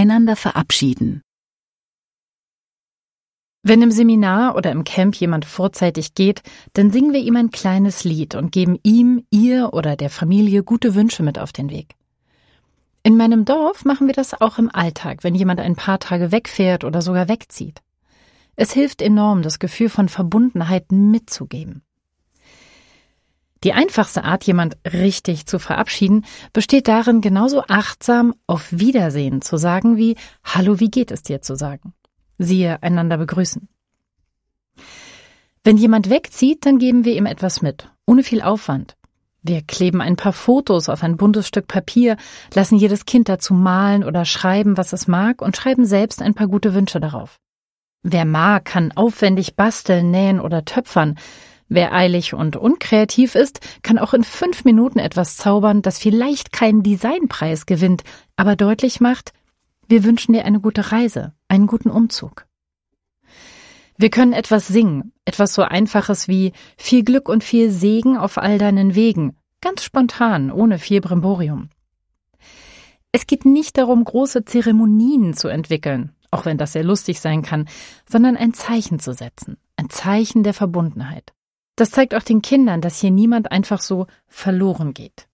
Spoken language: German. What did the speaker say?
einander verabschieden. Wenn im Seminar oder im Camp jemand vorzeitig geht, dann singen wir ihm ein kleines Lied und geben ihm, ihr oder der Familie gute Wünsche mit auf den Weg. In meinem Dorf machen wir das auch im Alltag, wenn jemand ein paar Tage wegfährt oder sogar wegzieht. Es hilft enorm, das Gefühl von Verbundenheit mitzugeben. Die einfachste Art, jemand richtig zu verabschieden, besteht darin, genauso achtsam auf Wiedersehen zu sagen, wie »Hallo, wie geht es dir?« zu sagen. Siehe, einander begrüßen. Wenn jemand wegzieht, dann geben wir ihm etwas mit, ohne viel Aufwand. Wir kleben ein paar Fotos auf ein buntes Stück Papier, lassen jedes Kind dazu malen oder schreiben, was es mag, und schreiben selbst ein paar gute Wünsche darauf. Wer mag, kann aufwendig basteln, nähen oder töpfern. Wer eilig und unkreativ ist, kann auch in 5 Minuten etwas zaubern, das vielleicht keinen Designpreis gewinnt, aber deutlich macht, wir wünschen dir eine gute Reise, einen guten Umzug. Wir können etwas singen, etwas so Einfaches wie viel Glück und viel Segen auf all deinen Wegen, ganz spontan, ohne viel Brimborium. Es geht nicht darum, große Zeremonien zu entwickeln, auch wenn das sehr lustig sein kann, sondern ein Zeichen zu setzen, ein Zeichen der Verbundenheit. Das zeigt auch den Kindern, dass hier niemand einfach so verloren geht.